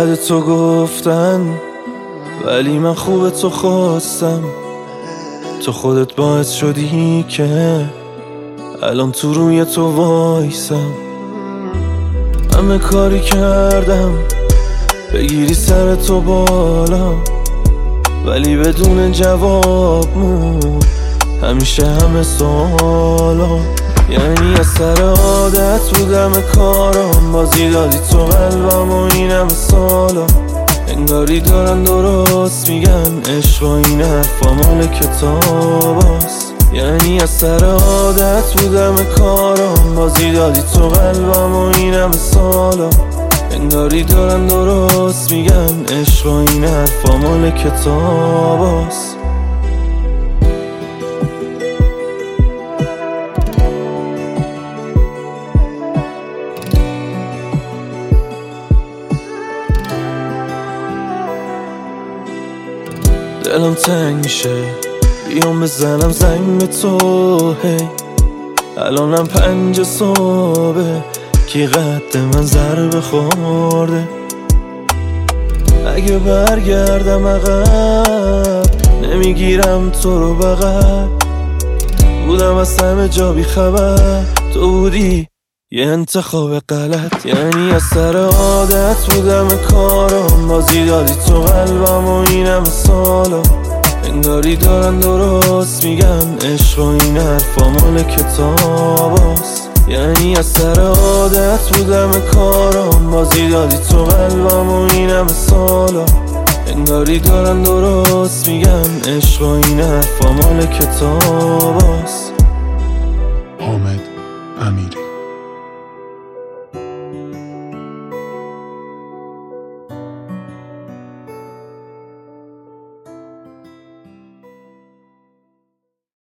بد تو گفتن، ولی من خوب تو خواستم. تو خودت باعث شدی که الان تو روی تو وایسم. همه کاری کردم بگیری سر تو بالا، ولی بدون جواب مون همیشه همه سوالا. یعنی از سر عادت بودم کارم، بازی دادی تو قلبم و این همه سالا. انگاری دارن درست میگن عشق و این حرفا مال کتاباست. یعنی از سر عادت بودم کارم، بازی دادی تو قلبم و این همه سالا. انگاری دارن درست میگن عشق و این حرفا مال کتاباست. دلم تنگ میشه بیام بزنم زنگ به تو، هی الانم 5 صبح کی قد من ضربه خورده. اگه برگردم عقب نمیگیرم تو رو بغل. بودم از همه جا بی خبر، تو بودی یه انتخاب غلط. یعنی از سر عادت بودم کارم، بازی دادی تو قلبم و این همه سالا. انگاری دارن درست میگن عشق و این حرفا مال کتاباست. یعنی از سر عادت بودم کارم، بازی دادی تو قلبم و این همه سالا. انگاری دارن درست میگن عشق و این حرفا مال کتاباست.